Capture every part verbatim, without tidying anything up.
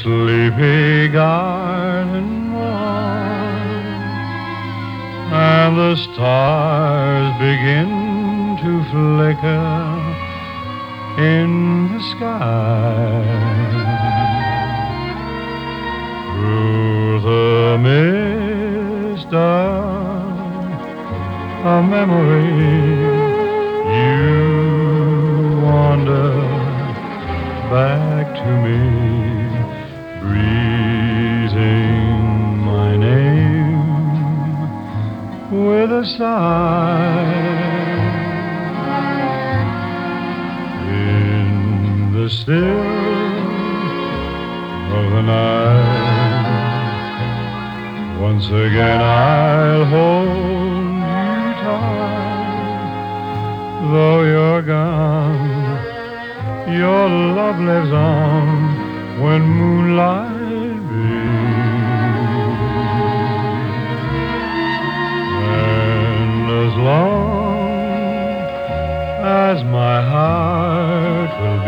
sleepy garden wall, and the stars begin to flicker in the sky. Through the mist of a memory, you wander back to me, breathing my name with a sigh. In the still of the night, once again I'll hold you tight. Though you're gone, your love lives on when moonlight beams. And as long as my heart will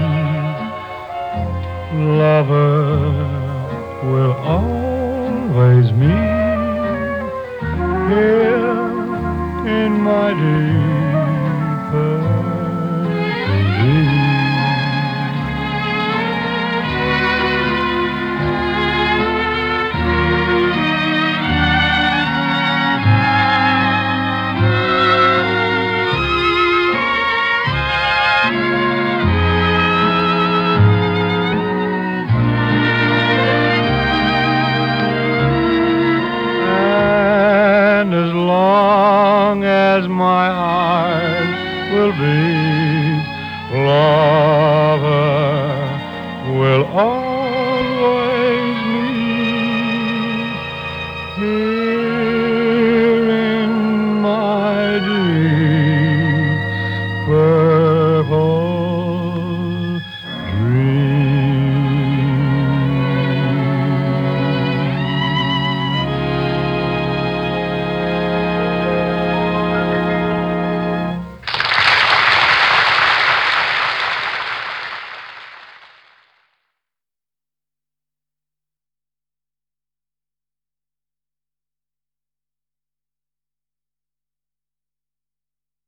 beat, lovers will always meet here in my deeper dream. As long as my heart will beat, lover will always